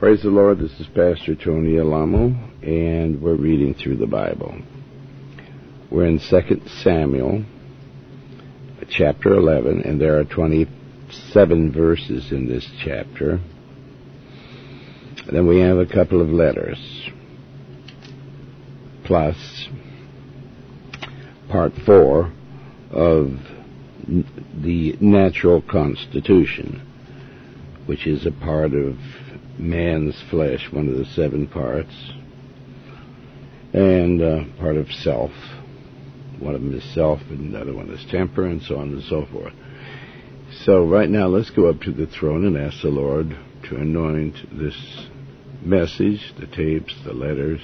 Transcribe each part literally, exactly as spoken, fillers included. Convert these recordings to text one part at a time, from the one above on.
Praise the Lord. This is Pastor Tony Alamo, and we're reading through the Bible. We're in Second Samuel, chapter eleven, and there are twenty-seven verses in this chapter. Then we have a couple of letters, plus part four of the natural constitution, which is a part of man's flesh, one of the seven parts, and uh, part of self. One of them is self, and the other one is temper, and so on and so forth. So right now, let's go up to the throne and ask the Lord to anoint this message, the tapes, the letters,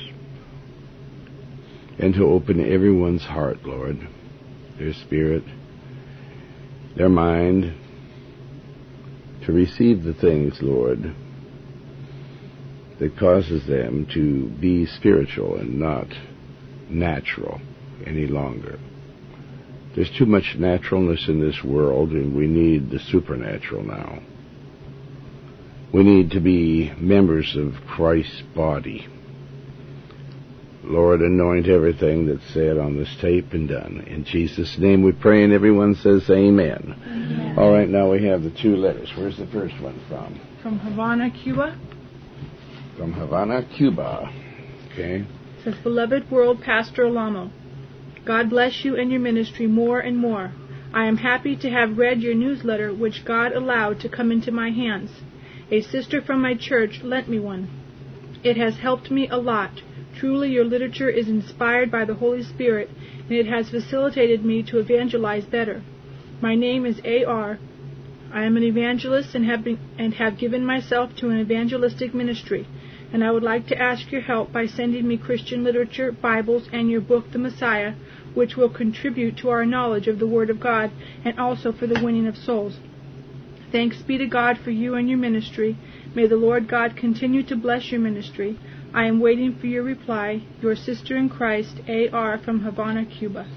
and to open everyone's heart, Lord, their spirit, their mind, to receive the things, Lord, that causes them to be spiritual and not natural any longer. There's too much naturalness in this world, and we need the supernatural now. We need to be members of Christ's body. Lord, anoint everything that's said on this tape and done. In Jesus' name we pray, and everyone says amen. Amen. All right, now we have the two letters. Where's the first one from? From Havana, Cuba. From Havana, Cuba. Okay. It says, Beloved World Pastor Alamo, God bless you and your ministry more and more. I am happy to have read your newsletter, which God allowed to come into my hands. A sister from my church lent me one. It has helped me a lot. Truly, your literature is inspired by the Holy Spirit, and it has facilitated me to evangelize better. My name is A R I am an evangelist and have been, and have given myself to an evangelistic ministry, and I would like to ask your help by sending me Christian literature, Bibles, and your book, The Messiah, which will contribute to our knowledge of the Word of God and also for the winning of souls. Thanks be to God for you and your ministry. May the Lord God continue to bless your ministry. I am waiting for your reply. Your sister in Christ, A R from Havana, Cuba.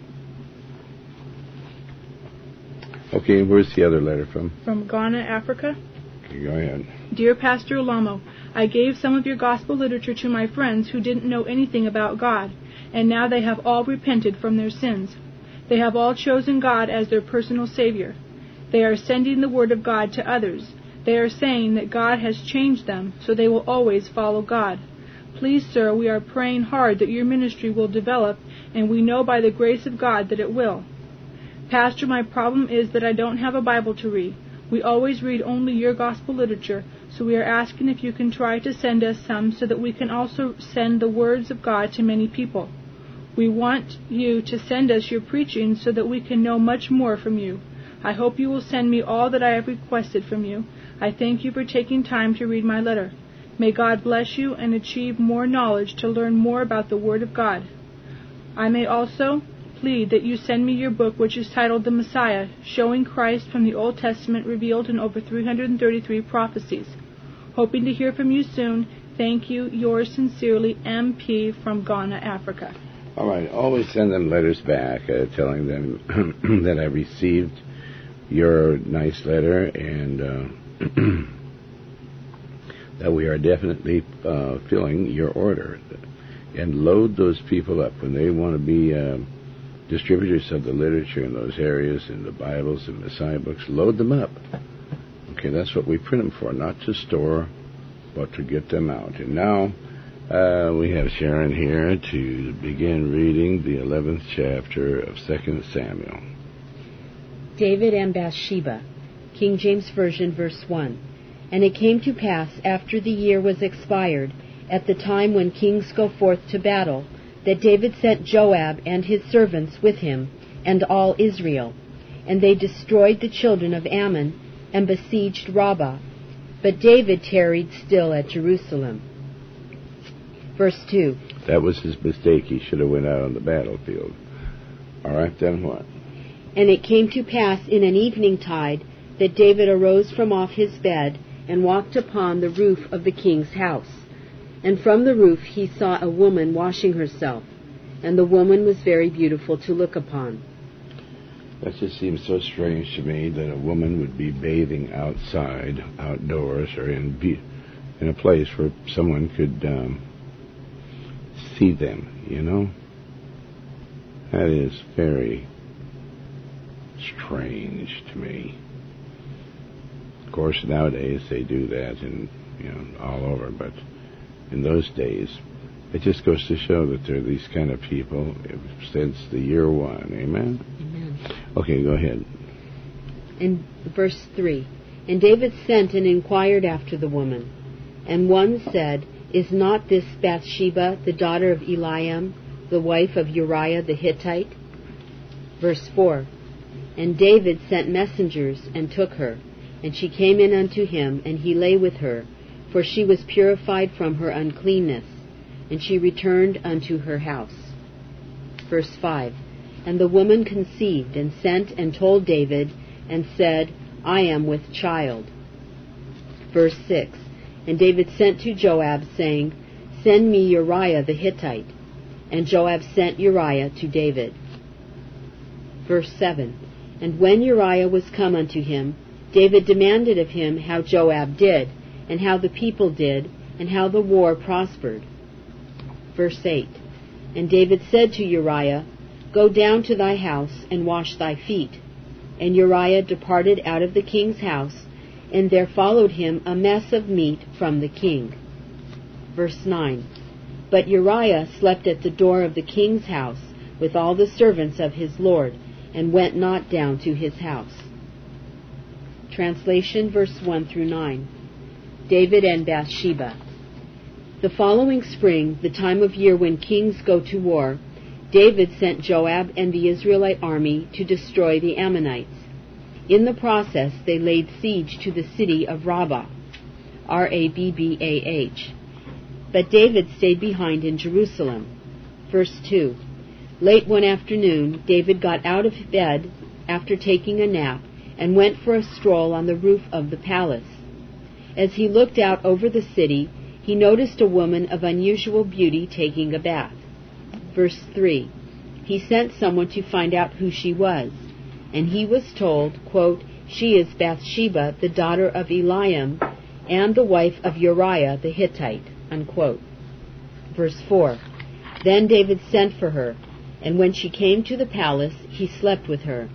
Okay, where's the other letter from? From Ghana, Africa. Okay, go ahead. Dear Pastor Alamo, I gave some of your gospel literature to my friends who didn't know anything about God, and now they have all repented from their sins. They have all chosen God as their personal Savior. They are sending the Word of God to others. They are saying that God has changed them, so they will always follow God. Please, sir, we are praying hard that your ministry will develop, and we know by the grace of God that it will. Pastor, my problem is that I don't have a Bible to read. We always read only your gospel literature, so we are asking if you can try to send us some so that we can also send the words of God to many people. We want you to send us your preaching so that we can know much more from you. I hope you will send me all that I have requested from you. I thank you for taking time to read my letter. May God bless you and achieve more knowledge to learn more about the Word of God. I may also plead that you send me your book, which is titled The Messiah, showing Christ from the Old Testament revealed in over three hundred thirty-three prophecies. Hoping to hear from you soon. Thank you. Yours sincerely, M P from Ghana, Africa. All right, always send them letters back uh, telling them that I received your nice letter and uh, that we are definitely uh, filling your order. And load those people up when they want to be uh, distributors of the literature in those areas, in the Bibles and Messiah books. Load them up. Okay, that's what we print them for, not to store, but to get them out. And now uh, we have Sharon here to begin reading the eleventh chapter of Second Samuel. David and Bathsheba, King James Version, verse one. And it came to pass, after the year was expired, at the time when kings go forth to battle, that David sent Joab and his servants with him, and all Israel. And they destroyed the children of Ammon, and besieged Rabbah. But David tarried still at Jerusalem. Verse two. That was his mistake. He should have went out on the battlefield. All right, then what? And it came to pass in an eventide that David arose from off his bed, and walked upon the roof of the king's house. And from the roof he saw a woman washing herself, and the woman was very beautiful to look upon. That just seems so strange to me that a woman would be bathing outside, outdoors, or in be- in a place where someone could um, see them, you know? That is very strange to me. Of course, nowadays they do that in, you know, all over, but in those days, it just goes to show that there are these kind of people since the year one. Amen? Amen. Okay, go ahead. In verse three, and David sent and inquired after the woman. And one said, Is not this Bathsheba, the daughter of Eliam, the wife of Uriah the Hittite? Verse four, and David sent messengers and took her, and she came in unto him, and he lay with her, for she was purified from her uncleanness, and she returned unto her house. Verse five, and the woman conceived, and sent and told David, and said, I am with child. Verse six, and David sent to Joab, saying, Send me Uriah the Hittite. And Joab sent Uriah to David. Verse seven, and when Uriah was come unto him, David demanded of him how Joab did, and how the people did, and how the war prospered. Verse eight, and David said to Uriah, Go down to thy house, and wash thy feet. And Uriah departed out of the king's house, and there followed him a mess of meat from the king. Verse nine, but Uriah slept at the door of the king's house, with all the servants of his lord, and went not down to his house. Translation, verse one through nine. David and Bathsheba. The following spring, the time of year when kings go to war, David sent Joab and the Israelite army to destroy the Ammonites. In the process, they laid siege to the city of Rabbah, R A B B A H. But David stayed behind in Jerusalem. Verse two. Late one afternoon, David got out of bed after taking a nap and went for a stroll on the roof of the palace. As he looked out over the city, he noticed a woman of unusual beauty taking a bath. Verse three. He sent someone to find out who she was, and he was told, quote, She is Bathsheba, the daughter of Eliam, and the wife of Uriah the Hittite, unquote. Verse four. Then David sent for her, and when she came to the palace, he slept with her.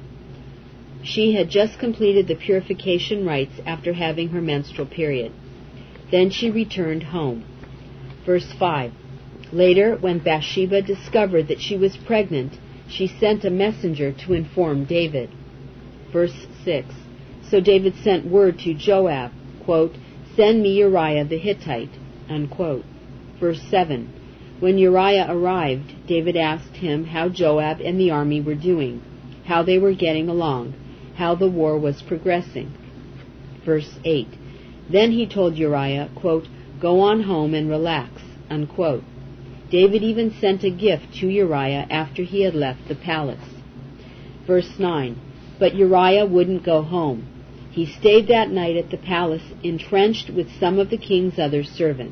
She had just completed the purification rites after having her menstrual period. Then she returned home. Verse five. Later, when Bathsheba discovered that she was pregnant, she sent a messenger to inform David. Verse six. So David sent word to Joab, quote, Send me Uriah the Hittite, unquote. Verse seven. When Uriah arrived, David asked him how Joab and the army were doing, how they were getting along, how the war was progressing. Verse eight. Then he told Uriah, quote, Go on home and relax, unquote. David even sent a gift to Uriah after he had left the palace. Verse nine. But Uriah wouldn't go home. He stayed that night at the palace, entrenched with some of the king's other servants.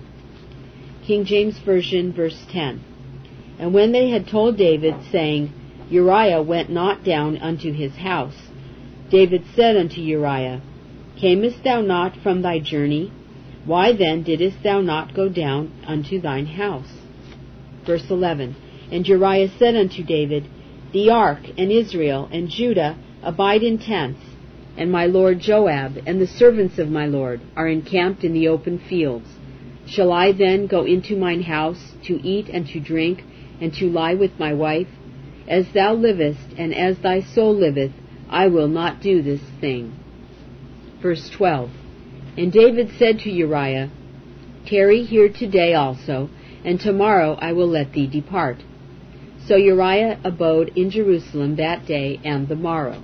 King James Version, verse ten. And when they had told David, saying, Uriah went not down unto his house, David said unto Uriah, Camest thou not from thy journey? Why then didst thou not go down unto thine house? Verse eleven. And Uriah said unto David, The ark, and Israel, and Judah abide in tents, and my lord Joab, and the servants of my lord, are encamped in the open fields. Shall I then go into mine house, to eat and to drink, and to lie with my wife? As thou livest, and as thy soul liveth, I will not do this thing. Verse twelve. And David said to Uriah, Tarry here today also, and tomorrow I will let thee depart. So Uriah abode in Jerusalem that day and the morrow.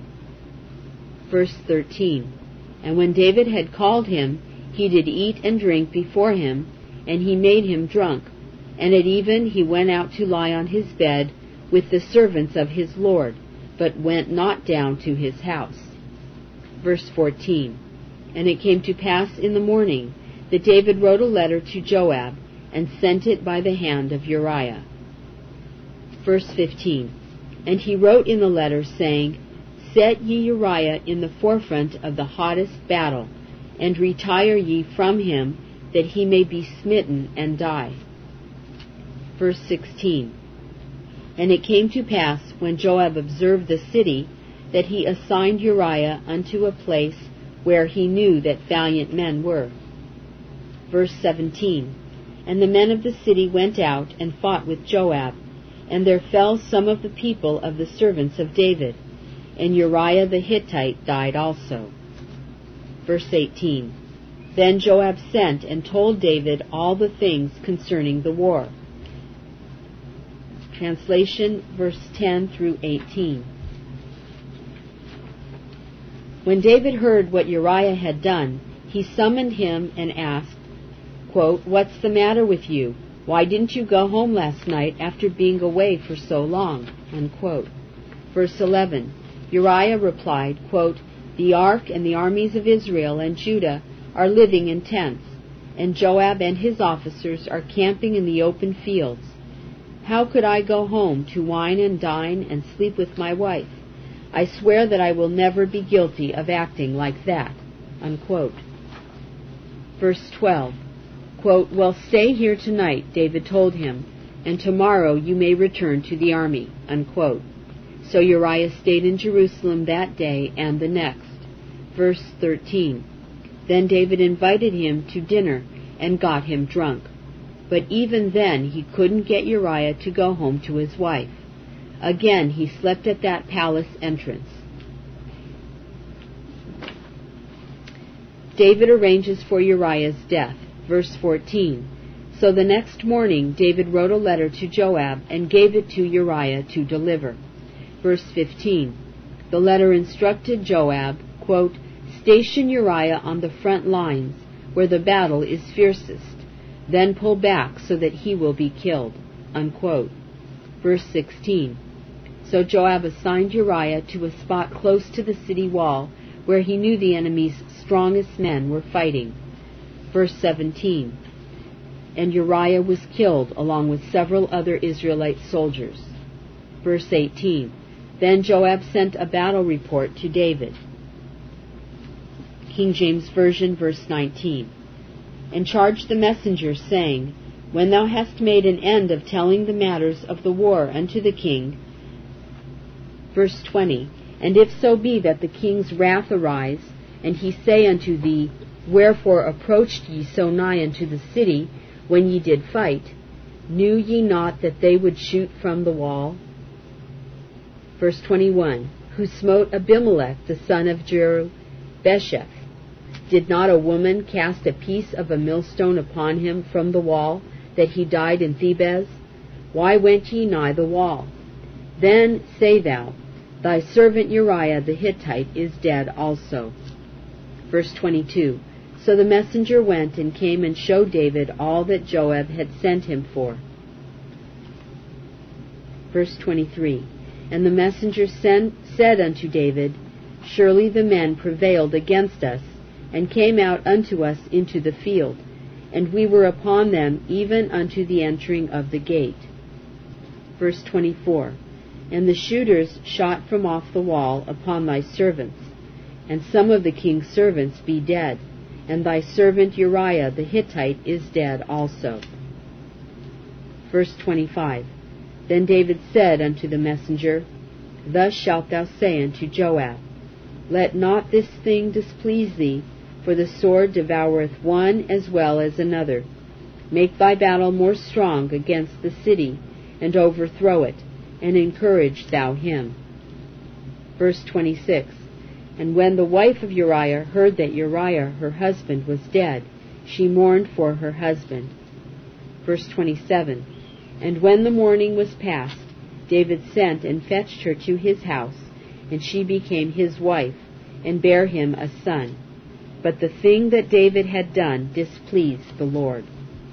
Verse thirteen. And when David had called him, he did eat and drink before him, and he made him drunk. And at even he went out to lie on his bed with the servants of his lord, but went not down to his house. Verse fourteen. And it came to pass in the morning that David wrote a letter to Joab, and sent it by the hand of Uriah. Verse fifteen. And he wrote in the letter, saying, Set ye Uriah in the forefront of the hottest battle, and retire ye from him that he may be smitten and die. Verse sixteen. And it came to pass, when Joab observed the city, that he assigned Uriah unto a place where he knew that valiant men were. Verse seventeen. And the men of the city went out and fought with Joab, and there fell some of the people of the servants of David, and Uriah the Hittite died also. Verse eighteen. Then Joab sent and told David all the things concerning the war. Translation, verse ten through eighteen. When David heard what Uriah had done, he summoned him and asked, quote, "What's the matter with you? Why didn't you go home last night after being away for so long?" Unquote. Verse eleven. Uriah replied, quote, "The ark and the armies of Israel and Judah are living in tents, and Joab and his officers are camping in the open fields. How could I go home to wine and dine and sleep with my wife? I swear that I will never be guilty of acting like that." Unquote. Verse twelve. Quote, "Well, stay here tonight," David told him, "and tomorrow you may return to the army." Unquote. So Uriah stayed in Jerusalem that day and the next. Verse thirteen. Then David invited him to dinner and got him drunk. But even then he couldn't get Uriah to go home to his wife. Again he slept at that palace entrance. David arranges for Uriah's death. Verse fourteen. So the next morning David wrote a letter to Joab and gave it to Uriah to deliver. Verse fifteen. The letter instructed Joab, quote, "Station Uriah on the front lines, where the battle is fiercest. Then pull back so that he will be killed." Unquote. Verse sixteen. So Joab assigned Uriah to a spot close to the city wall, where he knew the enemy's strongest men were fighting. Verse seventeen. And Uriah was killed along with several other Israelite soldiers. Verse eighteen. Then Joab sent a battle report to David. King James Version, verse nineteen. And charged the messenger, saying, When thou hast made an end of telling the matters of the war unto the king. Verse twenty. And if so be that the king's wrath arise, and he say unto thee, Wherefore approached ye so nigh unto the city, when ye did fight? Knew ye not that they would shoot from the wall? Verse twenty-one. Who smote Abimelech the son of Jerubbesheth? Did not a woman cast a piece of a millstone upon him from the wall, that he died in Thebez? Why went ye nigh the wall? Then say thou, Thy servant Uriah the Hittite is dead also. Verse twenty-two. So the messenger went and came and showed David all that Joab had sent him for. Verse twenty-three. And the messenger sent, said unto David, Surely the men prevailed against us, and came out unto us into the field, and we were upon them even unto the entering of the gate. Verse twenty-four. And the shooters shot from off the wall upon thy servants, and some of the king's servants be dead, and thy servant Uriah the Hittite is dead also. Verse twenty-five. Then David said unto the messenger, Thus shalt thou say unto Joab, Let not this thing displease thee, for the sword devoureth one as well as another. Make thy battle more strong against the city, and overthrow it, and encourage thou him. Verse twenty-six. And when the wife of Uriah heard that Uriah her husband was dead, she mourned for her husband. Verse twenty-seven. And when the mourning was past, David sent and fetched her to his house, and she became his wife, and bare him a son. But the thing that David had done displeased the Lord.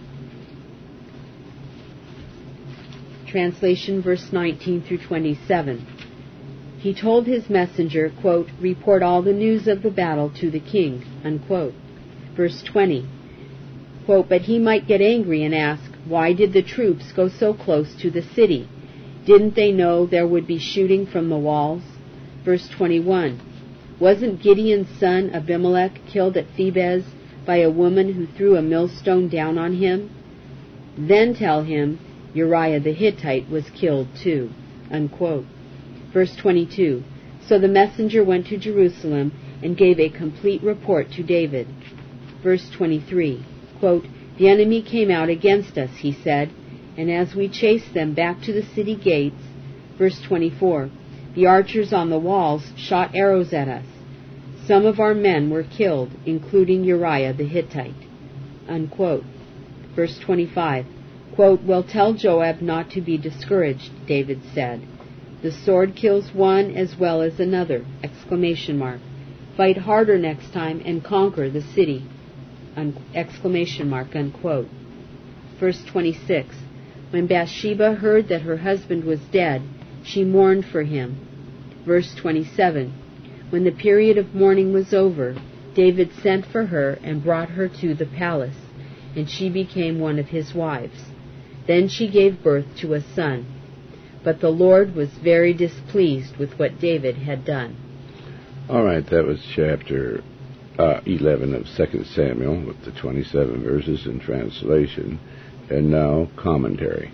Translation, verse nineteen through twenty-seven. He told his messenger, quote, Report all the news of the battle to the king, unquote. Verse twenty. Quote, But he might get angry and ask, Why did the troops go so close to the city? Didn't they know there would be shooting from the walls? Verse twenty-one. Wasn't Gideon's son Abimelech killed at Thebez by a woman who threw a millstone down on him? Then tell him Uriah the Hittite was killed too." Unquote. Verse twenty-two. So the messenger went to Jerusalem and gave a complete report to David. Verse twenty-three. Quote, "The enemy came out against us," he said, "and as we chased them back to the city gates," verse twenty-four, "the archers on the walls shot arrows at us. Some of our men were killed, including Uriah the Hittite." Unquote. Verse twenty-five. Quote, "Well, tell Joab not to be discouraged," David said. "The sword kills one as well as another!" Exclamation mark. "Fight harder next time and conquer the city!" Un- exclamation mark, unquote. Verse twenty-six. When Bathsheba heard that her husband was dead, she mourned for him. Verse twenty-seven. When the period of mourning was over, David sent for her and brought her to the palace, and she became one of his wives. Then she gave birth to a son. But the Lord was very displeased with what David had done. All right, that was chapter uh, eleven of Second Samuel with the twenty-seven verses in translation. And now, commentary.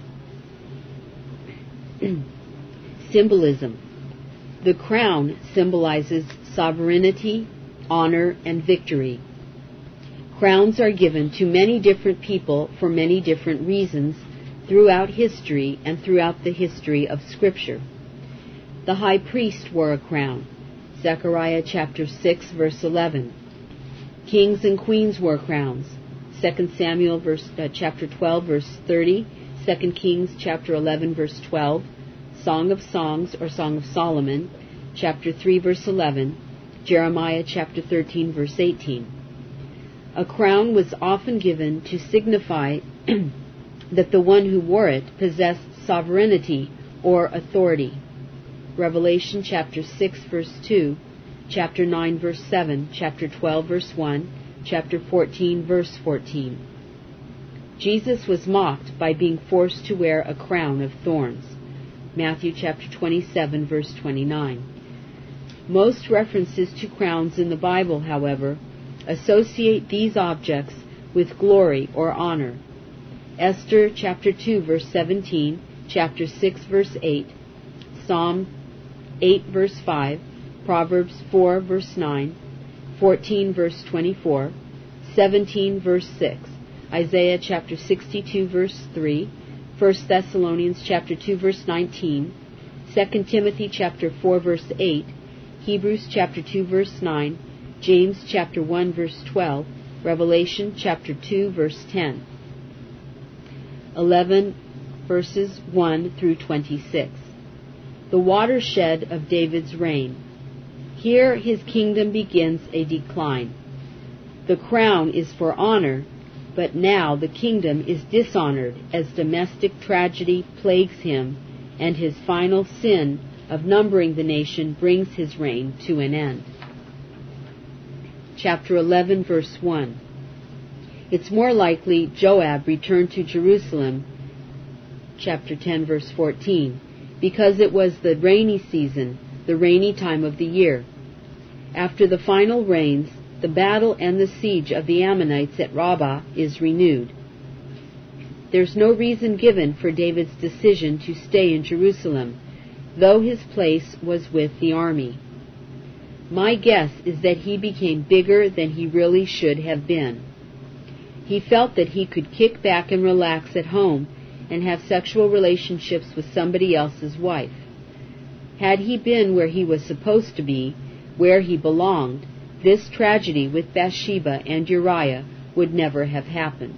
Symbolism. The crown symbolizes sovereignty, honor, and victory. Crowns are given to many different people for many different reasons throughout history and throughout the history of Scripture. The high priest wore a crown. Zechariah chapter six, verse eleven. Kings and queens wore crowns. Second Samuel verse, uh, chapter twelve, verse thirty. Second Kings chapter eleven, verse twelve. Song of Songs or Song of Solomon, chapter three, verse eleven. Jeremiah chapter thirteen, verse eighteen. A crown was often given to signify that the one who wore it possessed sovereignty or authority. Revelation chapter six, verse two, chapter nine, verse seven, chapter twelve, verse one, chapter fourteen, verse fourteen. Jesus was mocked by being forced to wear a crown of thorns. Matthew chapter twenty-seven, verse twenty-nine. Most references to crowns in the Bible, however, associate these objects with glory or honor. Esther chapter two, verse seventeen, chapter six, verse eight, Psalm eight, verse five, Proverbs four, verse nine, fourteen, verse twenty-four, seventeen, verse six, Isaiah chapter sixty-two, verse three, First Thessalonians chapter two, verse nineteen, Second Timothy chapter four, verse eight, Hebrews chapter two, verse nine, James chapter one, verse twelve, Revelation chapter two, verse ten. eleven verses one through twenty-six. The watershed of David's reign. Here his kingdom begins a decline. The crown is for honor, but now the kingdom is dishonored as domestic tragedy plagues him, and his final sin of numbering the nation brings his reign to an end. Chapter eleven, verse one. It's more likely Joab returned to Jerusalem, chapter ten, verse fourteen, because it was the rainy season, the rainy time of the year. After the final rains, the battle and the siege of the Ammonites at Rabbah is renewed. There's no reason given for David's decision to stay in Jerusalem, though his place was with the army. My guess is that he became bigger than he really should have been. He felt that he could kick back and relax at home and have sexual relationships with somebody else's wife. Had he been where he was supposed to be, where he belonged, this tragedy with Bathsheba and Uriah would never have happened.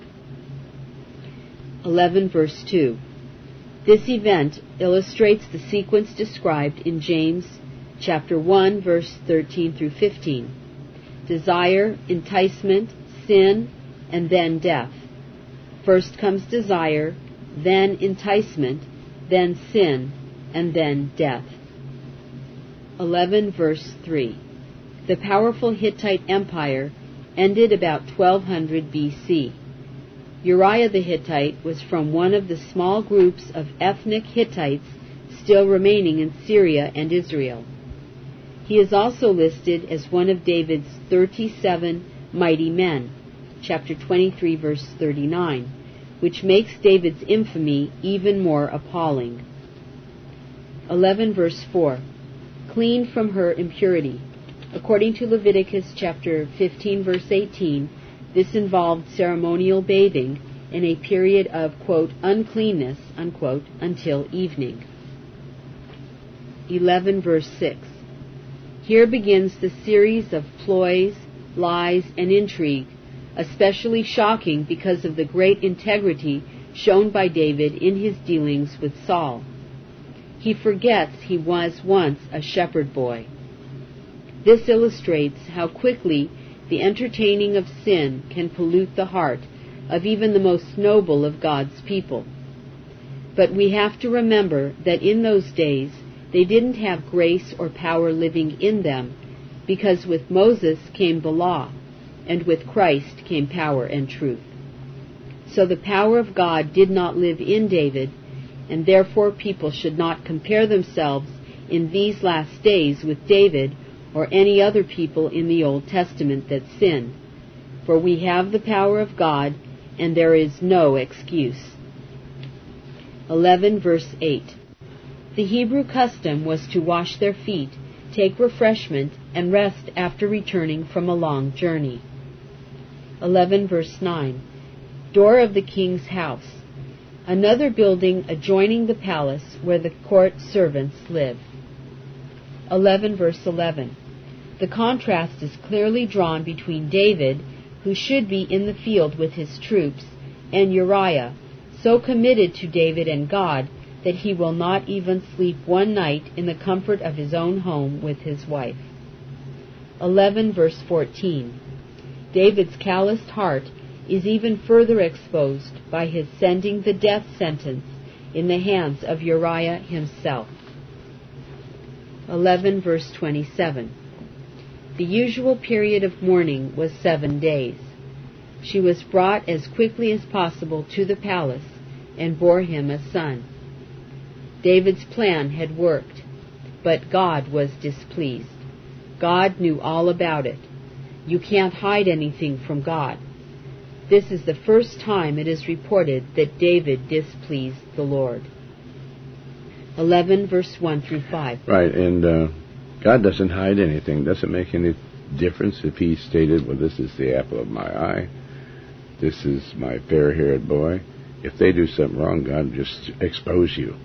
eleven verse two. This event illustrates the sequence described in James chapter one, verse thirteen through fifteen. Desire, enticement, sin, and then death. First comes desire, then enticement, then sin, and then death. eleven verse three. The powerful Hittite Empire ended about twelve hundred B C. Uriah the Hittite was from one of the small groups of ethnic Hittites still remaining in Syria and Israel. He is also listed as one of David's thirty-seven mighty men, chapter twenty-three, verse thirty-nine, which makes David's infamy even more appalling. eleven, verse four, clean from her impurity. According to Leviticus chapter fifteen, verse eighteen, this involved ceremonial bathing in a period of, quote, uncleanness, unquote, until evening. eleven, verse six. Here begins the series of ploys, lies, and intrigue, especially shocking because of the great integrity shown by David in his dealings with Saul. He forgets he was once a shepherd boy. This illustrates how quickly the entertaining of sin can pollute the heart of even the most noble of God's people. But we have to remember that in those days they didn't have grace or power living in them, because with Moses came the law, and with Christ came power and truth. So the power of God did not live in David, and therefore people should not compare themselves in these last days with David or any other people in the Old Testament that sin. For we have the power of God, and there is no excuse. eleven, verse eight. The Hebrew custom was to wash their feet, take refreshment, and rest after returning from a long journey. eleven, verse nine. Door of the king's house, another building adjoining the palace where the court servants live. eleven, verse eleven. The contrast is clearly drawn between David, who should be in the field with his troops, and Uriah, so committed to David and God that he will not even sleep one night in the comfort of his own home with his wife. eleven, verse fourteen. David's calloused heart is even further exposed by his sending the death sentence in the hands of Uriah himself. eleven, verse twenty-seven. The usual period of mourning was seven days. She was brought as quickly as possible to the palace and bore him a son. David's plan had worked, but God was displeased. God knew all about it. You can't hide anything from God. This is the first time it is reported that David displeased the Lord. eleven, verse one through five. Right, and uh, God doesn't hide anything. Doesn't make any difference if he stated, well, this is the apple of my eye. This is my fair-haired boy. If they do something wrong, God will just expose you.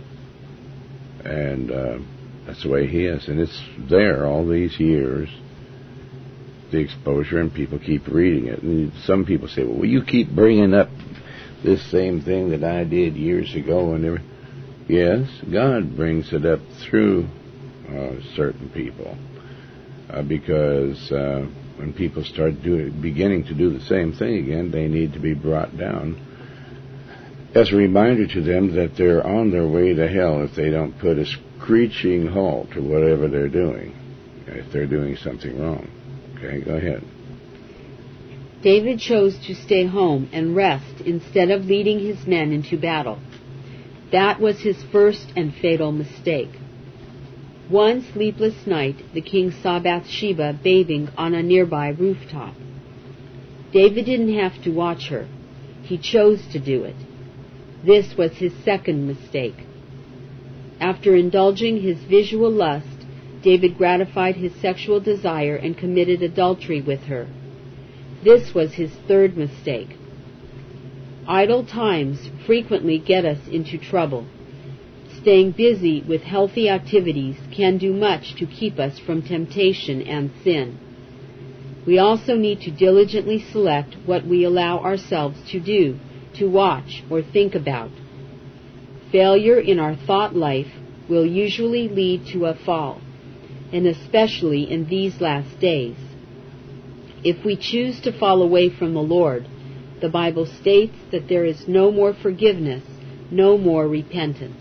And uh, that's the way he is. And it's there all these years, the exposure, and people keep reading it. And some people say, well, you keep bringing up this same thing that I did years ago. And everything. Yes, God brings it up through uh, certain people. Uh, because uh, when people start do, beginning to do the same thing again, they need to be brought down as a reminder to them that they're on their way to hell if they don't put a screeching halt to whatever they're doing, if they're doing something wrong. Okay, go ahead. David chose to stay home and rest instead of leading his men into battle. That was his first and fatal mistake. One sleepless night, the king saw Bathsheba bathing on a nearby rooftop. David didn't have to watch her. He chose to do it. This was his second mistake. After indulging his visual lust, David gratified his sexual desire and committed adultery with her. This was his third mistake. Idle times frequently get us into trouble. Staying busy with healthy activities can do much to keep us from temptation and sin. We also need to diligently select what we allow ourselves to do, to watch, or think about. Failure in our thought life will usually lead to a fall, and especially in these last days. If we choose to fall away from the Lord, the Bible states that there is no more forgiveness, no more repentance.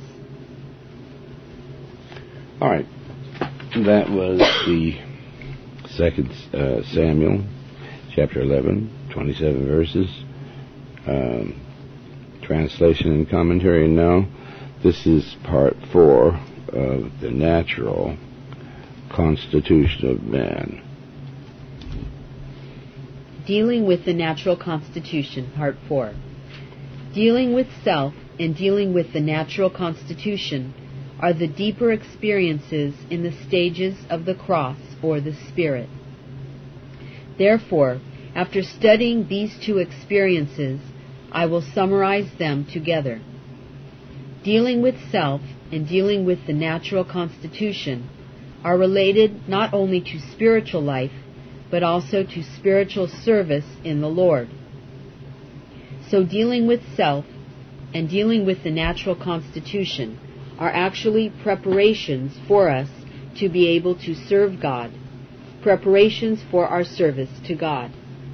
All right. That was the second uh, Samuel, chapter eleven, twenty-seven verses. Um, translation and commentary. Now, this is part four of the natural constitution of man. Dealing with the Natural Constitution, Part four. Dealing with self and dealing with the natural constitution are the deeper experiences in the stages of the cross or the Spirit. Therefore, after studying these two experiences, I will summarize them together. Dealing with self and dealing with the natural constitution are related not only to spiritual life, but also to spiritual service in the Lord. So dealing with self and dealing with the natural constitution are actually preparations for us to be able to serve God, preparations for our service to God.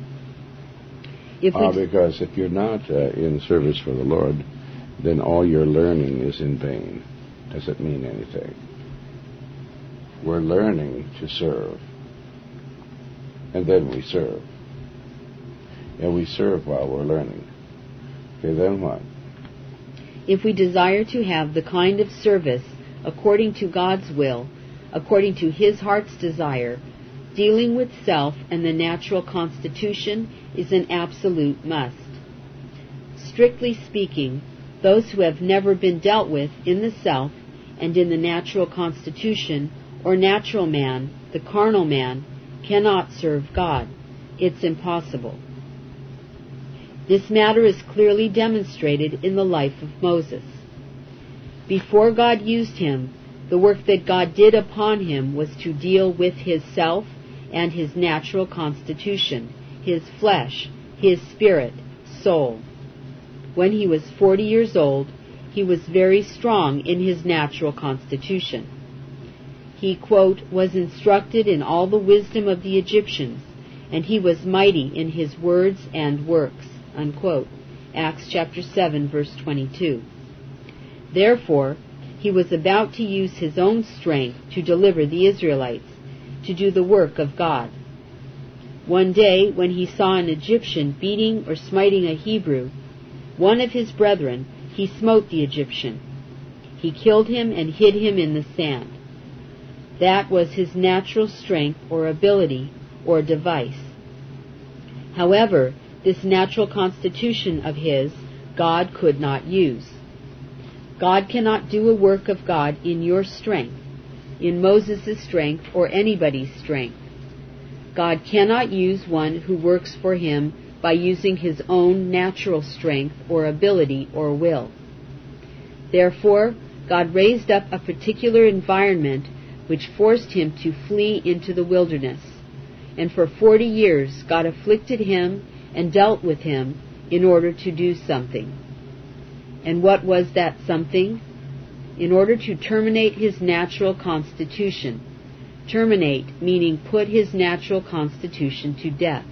If uh, because if you're not uh, in service for the Lord, then all your learning is in vain. Doesn't mean anything. We're learning to serve, and then we serve. And we serve while we're learning. Okay, then what? If we desire to have the kind of service according to God's will, according to His heart's desire, dealing with self and the natural constitution is an absolute must. Strictly speaking, those who have never been dealt with in the self and in the natural constitution or natural man, the carnal man, cannot serve God. It's impossible. This matter is clearly demonstrated in the life of Moses. Before God used him, the work that God did upon him was to deal with his self and his natural constitution, his flesh, his spirit, soul. When he was forty years old, he was very strong in his natural constitution. He, quote, was instructed in all the wisdom of the Egyptians, and he was mighty in his words and works, unquote. Acts chapter seven, verse twenty-two. Therefore, he was about to use his own strength to deliver the Israelites, to do the work of God. One day, when he saw an Egyptian beating or smiting a Hebrew, one of his brethren, he smote the Egyptian. He killed him and hid him in the sand. That was his natural strength or ability or device. However, this natural constitution of his, God could not use. God cannot do a work of God in your strength, in Moses' strength, or anybody's strength. God cannot use one who works for him by using his own natural strength or ability or will. Therefore, God raised up a particular environment which forced him to flee into the wilderness. And for forty years God afflicted him and dealt with him in order to do something. And what was that something? In order to terminate his natural constitution. Terminate, meaning put his natural constitution to death.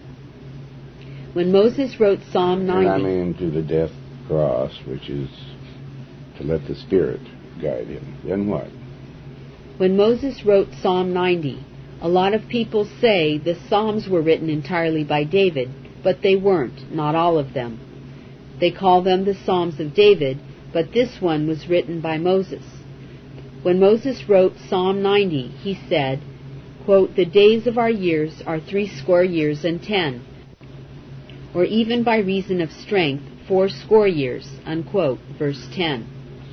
When Moses wrote Psalm ninety... And I mean to the death cross, which is to let the Spirit guide him. Then what? When Moses wrote Psalm ninety, a lot of people say the Psalms were written entirely by David, but they weren't, not all of them. They call them the Psalms of David, but this one was written by Moses. When Moses wrote Psalm ninety, he said, quote, the days of our years are threescore years and ten, or even by reason of strength, fourscore years, unquote, verse ten.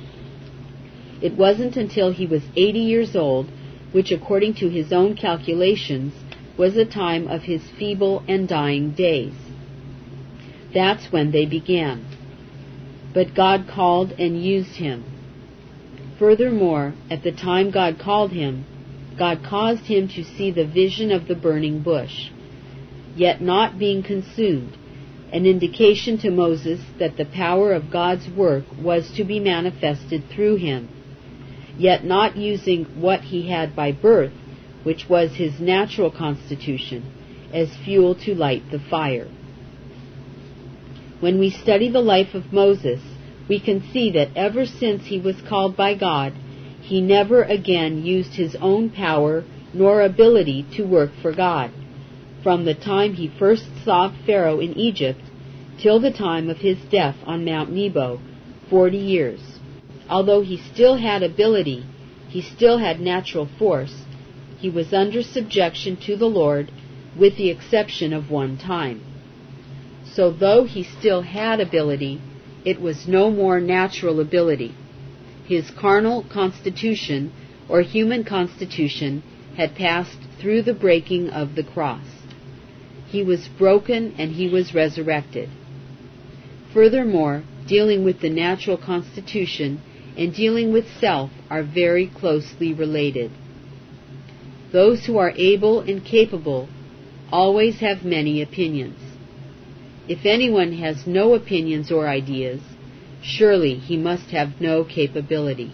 It wasn't until he was eighty years old, which according to his own calculations was the time of his feeble and dying days. That's when they began. But God called and used him. Furthermore, at the time God called him, God caused him to see the vision of the burning bush, yet not being consumed, an indication to Moses that the power of God's work was to be manifested through him, yet not using what he had by birth, which was his natural constitution, as fuel to light the fire. When we study the life of Moses, we can see that ever since he was called by God, he never again used his own power nor ability to work for God, from the time he first saw Pharaoh in Egypt till the time of his death on Mount Nebo, forty years. Although he still had ability, he still had natural force, he was under subjection to the Lord, with the exception of one time. So though he still had ability, it was no more natural ability. His carnal constitution, or human constitution, had passed through the breaking of the cross. He was broken and he was resurrected. Furthermore, dealing with the natural constitution and dealing with self are very closely related. Those who are able and capable always have many opinions. If anyone has no opinions or ideas, surely he must have no capability.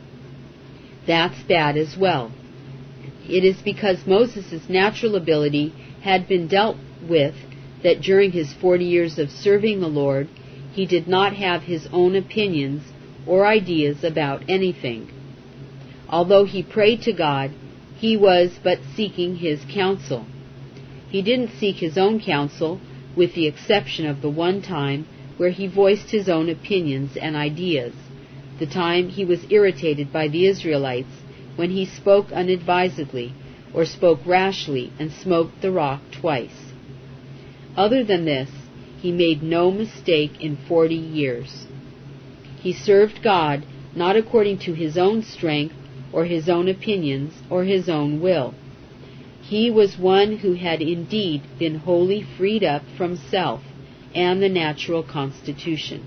That's bad as well. It is because Moses' natural ability had been dealt with that during his forty years of serving the Lord, he did not have his own opinions or ideas about anything. Although he prayed to God, he was but seeking his counsel. He didn't seek his own counsel, with the exception of the one time where he voiced his own opinions and ideas, the time he was irritated by the Israelites when he spoke unadvisedly or spoke rashly and smote the rock twice. Other than this, he made no mistake in forty years. He served God not according to his own strength or his own opinions or his own will. He was one who had indeed been wholly freed up from self and the natural constitution.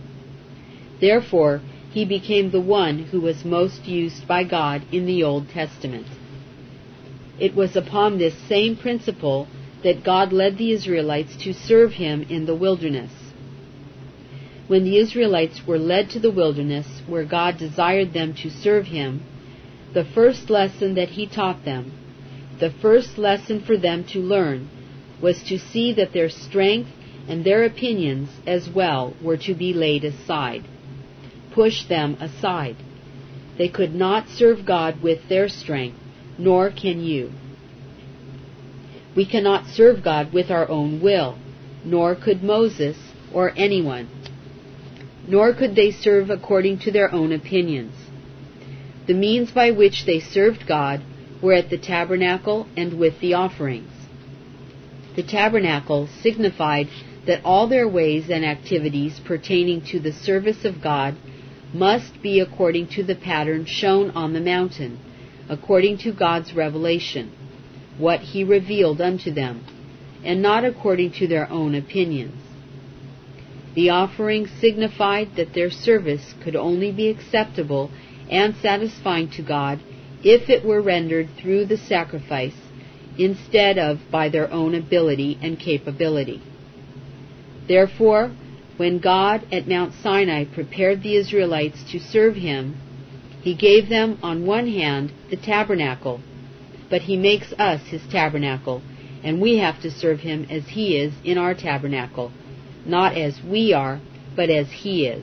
Therefore, he became the one who was most used by God in the Old Testament. It was upon this same principle that God led the Israelites to serve him in the wilderness. When the Israelites were led to the wilderness, where God desired them to serve him, the first lesson that he taught them, the first lesson for them to learn, was to see that their strength and their opinions as well were to be laid aside. Push them aside. They could not serve God with their strength, nor can you. We cannot serve God with our own will, nor could Moses or anyone. Nor could they serve according to their own opinions. The means by which they served God were at the tabernacle and with the offerings. The tabernacle signified that all their ways and activities pertaining to the service of God must be according to the pattern shown on the mountain, according to God's revelation, what he revealed unto them, and not according to their own opinions. The offering signified that their service could only be acceptable and satisfying to God if it were rendered through the sacrifice, instead of by their own ability and capability. Therefore, when God at Mount Sinai prepared the Israelites to serve him, he gave them on one hand the tabernacle, but he makes us his tabernacle, and we have to serve him as he is in our tabernacle, not as we are, but as he is.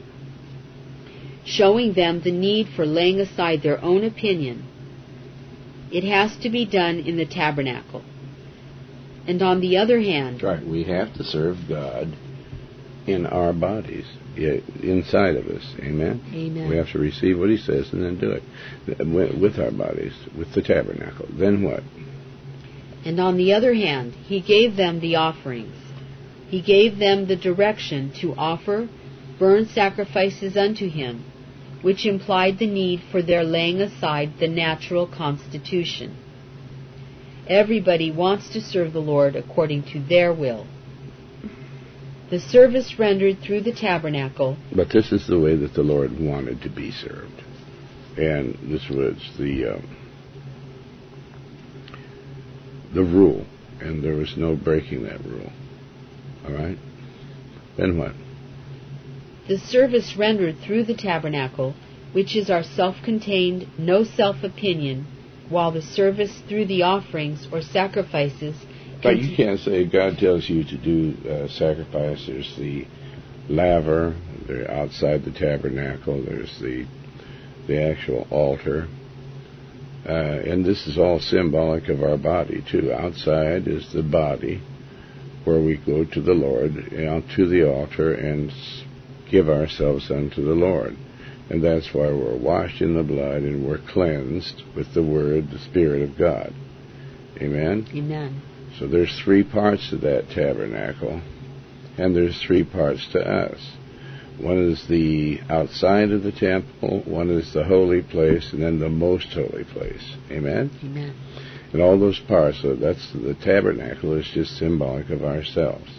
Showing them the need for laying aside their own opinion. It has to be done in the tabernacle. And on the other hand... Right, we have to serve God in our bodies, inside of us. Amen? Amen. We have to receive what he says and then do it with our bodies, with the tabernacle. Then what? And on the other hand, he gave them the offerings. He gave them the direction to offer burnt sacrifices unto him, which implied the need for their laying aside the natural constitution. Everybody wants to serve the Lord according to their will. The service rendered through the tabernacle... But this is the way that the Lord wanted to be served. And this was the, uh, the rule, and there was no breaking that rule. All right? Then what? The service rendered through the tabernacle, which is our self-contained, no self-opinion, while the service through the offerings or sacrifices... But you can't say God tells you to do uh, sacrifice. There's the laver, they're outside the tabernacle, there's the the actual altar. Uh, and this is all symbolic of our body, too. Outside is the body, where we go to the Lord, out to the altar, and give ourselves unto the Lord. And that's why we're washed in the blood and we're cleansed with the Word, the Spirit of God. Amen? Amen. So there's three parts to that tabernacle, and there's three parts to us. One is the outside of the temple, one is the holy place, and then the most holy place. Amen? Amen. And all those parts, so that's the tabernacle is just symbolic of ourselves.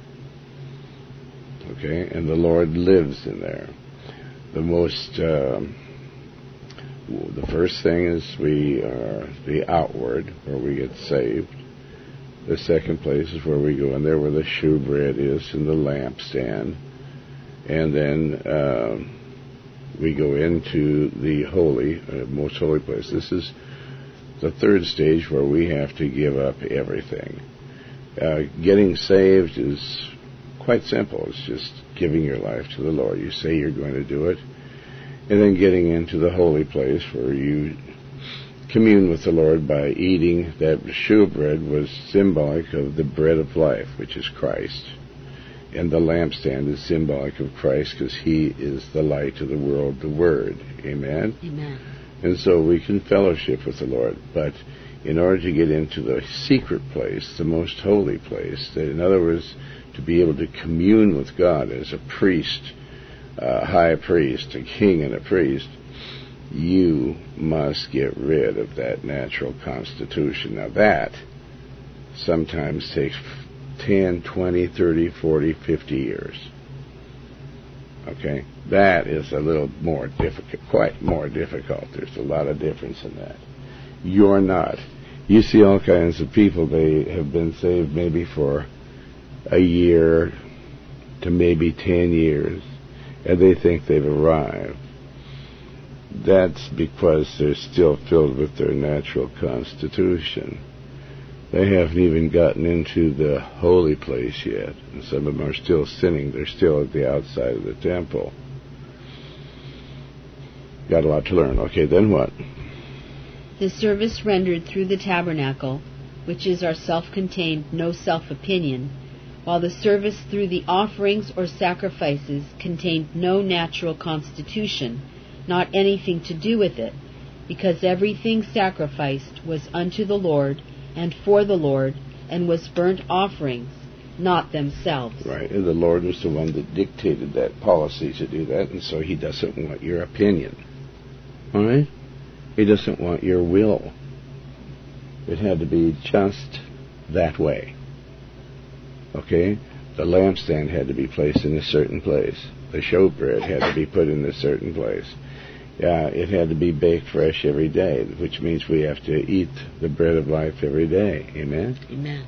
Okay? And the Lord lives in there. The most, um, the first thing is we are the outward, where we get saved. The second place is where we go in there where the shewbread is and the lampstand. And then uh, we go into the holy, uh, most holy place. This is the third stage where we have to give up everything. Uh, getting saved is quite simple. It's just giving your life to the Lord. You say you're going to do it. And then getting into the holy place where you commune with the Lord by eating. That shewbread was symbolic of the bread of life, which is Christ. And the lampstand is symbolic of Christ because He is the light of the world, the Word. Amen? Amen. And so we can fellowship with the Lord. But in order to get into the secret place, the most holy place, that in other words, to be able to commune with God as a priest, a high priest, a king and a priest, you must get rid of that natural constitution. Now that sometimes takes ten, twenty, thirty, forty, fifty years. Okay? That is a little more difficult, quite more difficult. There's a lot of difference in that. You're not. You see all kinds of people, they have been saved maybe for a year to maybe ten years, and they think they've arrived. That's because they're still filled with their natural constitution. They haven't even gotten into the holy place yet. And some of them are still sinning. They're still at the outside of the temple. Got a lot to learn. Okay, then what? The service rendered through the tabernacle, which is our self-contained, no self-opinion, while the service through the offerings or sacrifices contained no natural constitution, not anything to do with it, because everything sacrificed was unto the Lord and for the Lord, and was burnt offerings, not themselves. Right, and the Lord was the one that dictated that policy to do that, and so He doesn't want your opinion. All right? He doesn't want your will. It had to be just that way. Okay? The lampstand had to be placed in a certain place. The showbread had to be put in a certain place. Yeah, it had to be baked fresh every day, which means we have to eat the bread of life every day. Amen? Amen.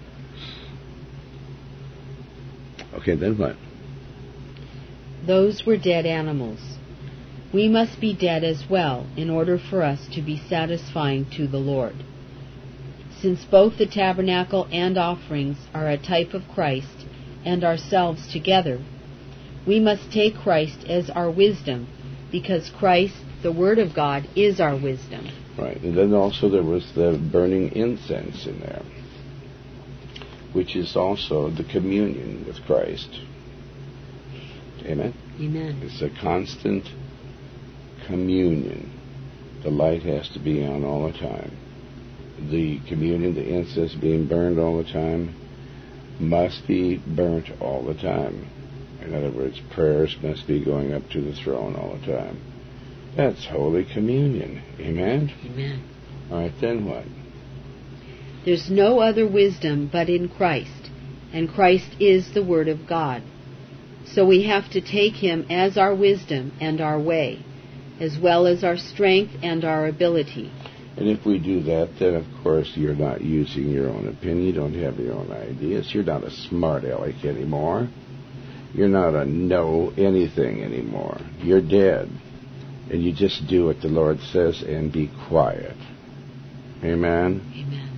Okay, then what? Those were dead animals. We must be dead as well in order for us to be satisfying to the Lord. Since both the tabernacle and offerings are a type of Christ and ourselves together, we must take Christ as our wisdom, because Christ, the Word of God, is our wisdom. Right, and then also there was the burning incense in there, which is also the communion with Christ. Amen? Amen. It's a constant communion. The light has to be on all the time. The communion, the incense being burned all the time, must be burnt all the time. In other words, prayers must be going up to the throne all the time. That's Holy Communion. Amen? Amen. All right, then what? There's no other wisdom but in Christ, and Christ is the Word of God. So we have to take Him as our wisdom and our way, as well as our strength and our ability. And if we do that, then of course you're not using your own opinion. You don't have your own ideas. You're not a smart aleck anymore. You're not a know anything anymore. You're dead. And you just do what the Lord says and be quiet. Amen? Amen.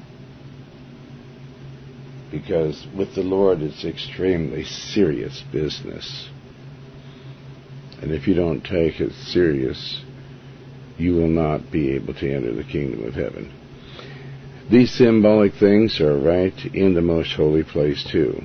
Because with the Lord it's extremely serious business. And if you don't take it serious, you will not be able to enter the kingdom of heaven. These symbolic things are right in the most holy place too.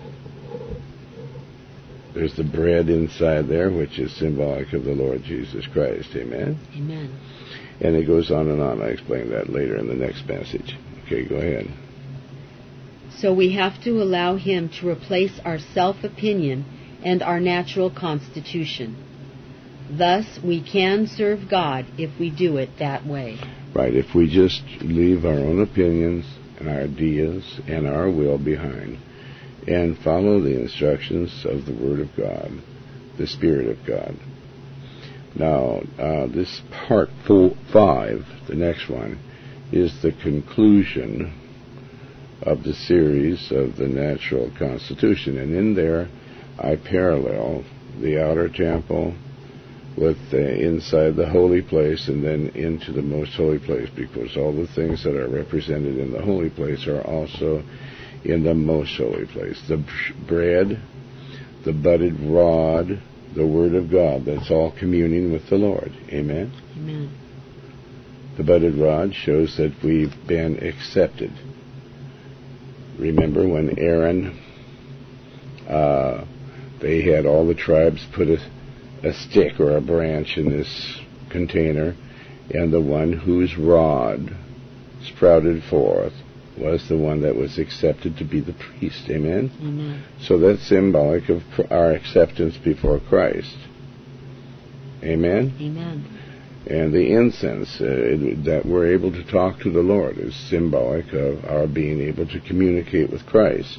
There's the bread inside there, which is symbolic of the Lord Jesus Christ. Amen? Amen. And it goes on and on. I explain that later in the next message. Okay, go ahead. So we have to allow Him to replace our self-opinion and our natural constitution. Thus, we can serve God if we do it that way. Right, if we just leave our own opinions and our ideas and our will behind and follow the instructions of the Word of God, the Spirit of God. Now, uh, this part four, five, the next one, is the conclusion of the series of the natural constitution. And in there, I parallel the outer temple with uh, inside the holy place and then into the most holy place, because all the things that are represented in the holy place are also in the most holy place. The bread, the budded rod, the Word of God, that's all communing with the Lord. Amen? Amen. The budded rod shows that we've been accepted. Remember when Aaron, uh, they had all the tribes put a, a stick or a branch in this container, and the one whose rod sprouted forth was the one that was accepted to be the priest. Amen? Amen. So that's symbolic of our acceptance before Christ. Amen? Amen. And the incense uh, that we're able to talk to the Lord is symbolic of our being able to communicate with Christ.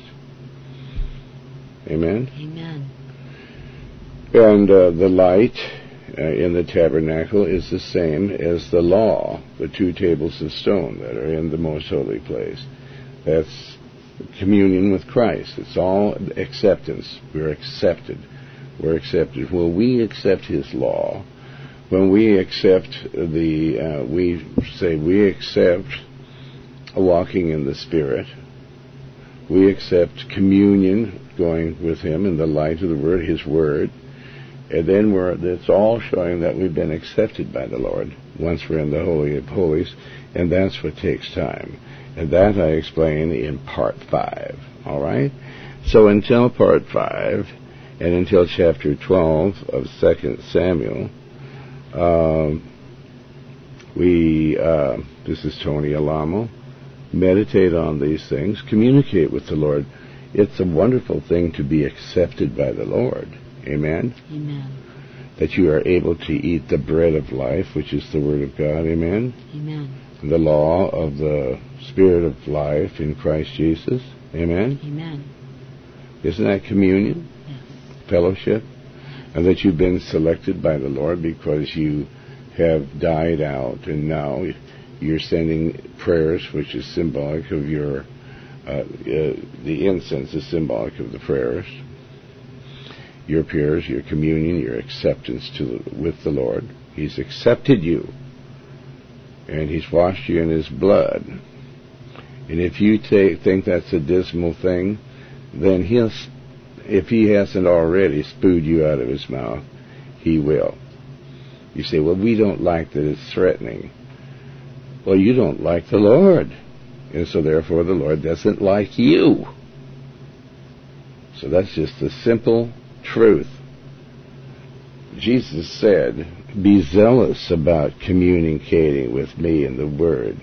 Amen? Amen. And uh, the light uh, in the tabernacle is the same as the law, the two tables of stone that are in the most holy place. That's communion with Christ. It's all acceptance. We're accepted. We're accepted. Well, we accept His law. When we accept the, uh, we say we accept walking in the Spirit. We accept communion, going with Him in the light of the Word, His Word. And then we're, it's all showing that we've been accepted by the Lord once we're in the Holy of Holies, and that's what takes time. And that I explain in part five. All right? So until part five, and until chapter twelve of Second Samuel, Uh, we, uh, this is Tony Alamo, meditate on these things, communicate with the Lord. It's a wonderful thing to be accepted by the Lord. Amen? Amen. That you are able to eat the bread of life, which is the Word of God. Amen? Amen. The law of the Spirit of life in Christ Jesus. Amen? Amen. Isn't that communion? Yes. Fellowship? And that you've been selected by the Lord because you have died out, and now you're sending prayers, which is symbolic of your, uh, uh, the incense is symbolic of the prayers, your prayers, your communion, your acceptance to with the Lord. He's accepted you, and He's washed you in His blood. And if you take, think that's a dismal thing, then He'll, if He hasn't already spewed you out of His mouth, He will. You say, well, we don't like that it's threatening. Well, you don't like the Lord. And so therefore the Lord doesn't like you. So that's just the simple truth. Jesus said, be zealous about communicating with me in the Word.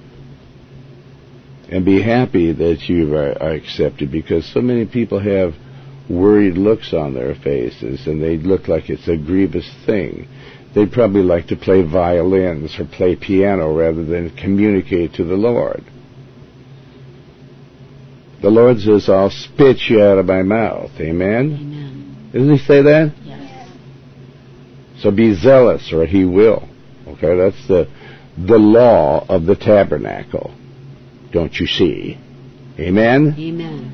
And be happy that you are, are accepted, because so many people have worried looks on their faces, and they look like it's a grievous thing. They'd probably like to play violins or play piano rather than communicate to the Lord. The Lord says, I'll spit you out of my mouth. Amen? Amen. Doesn't He say that? Yes. So be zealous, or He will. Okay, that's the the law of the tabernacle. Don't you see? Amen? Amen.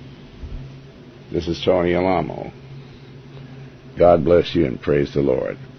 This is Tony Alamo. God bless you and praise the Lord.